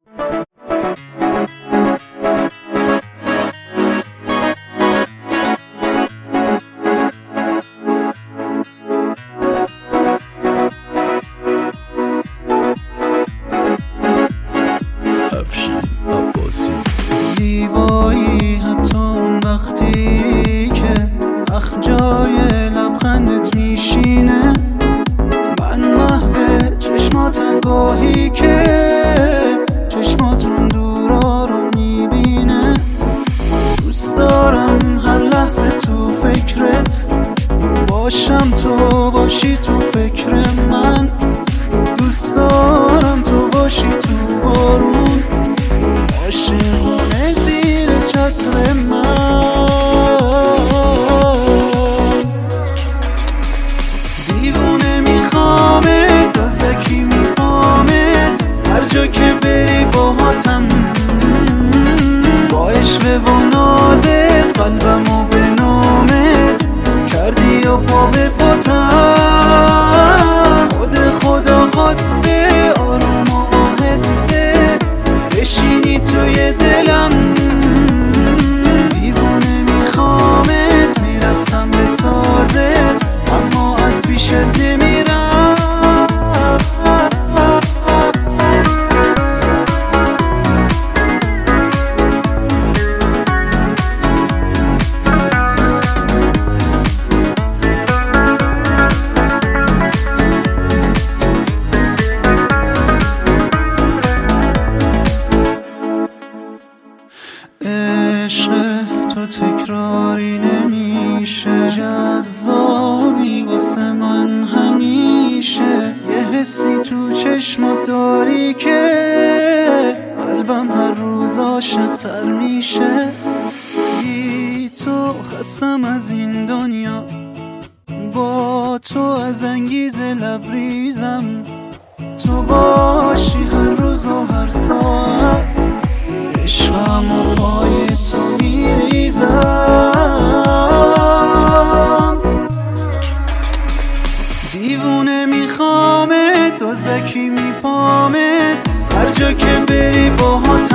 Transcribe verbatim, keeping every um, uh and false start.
زیبایی حتی اون وقتی که اخ جای لبخندت میشینه، من محو چشماتم گاهی که چشماتون دورا رو میبینه. دوست دارم هر لحظه تو فکرت باشم، تو باشی تو فکر من. دوست دارم تو باشی تو بارون، عاشقانه زیر چتر من. دیوونه میخوامت، دزدکی میخوامت، هر جا که بری باهاتم. با عشق و نازت قلبمو به نامت کردی و پا به پاتم. خود خدا خواسته آروم و آهسته بشینی توی دلم. دیوونه میخوامت، میرقصم به سازت، اما از پیشت نمیرم. عشق تو تکراری نمیشه، جذابی واسه من همیشه. یه حسی تو چشمات داری که قلبم هر روز عاشق‌تر میشه. بی تو خستم از این دنیا، با تو از انگیز لبریزم. تو باشی هر روز و هر ساعت، عشقم و پای تو میریزم. دیوونه میخوامت، دزدکی میپامت، هر جا که بری باهات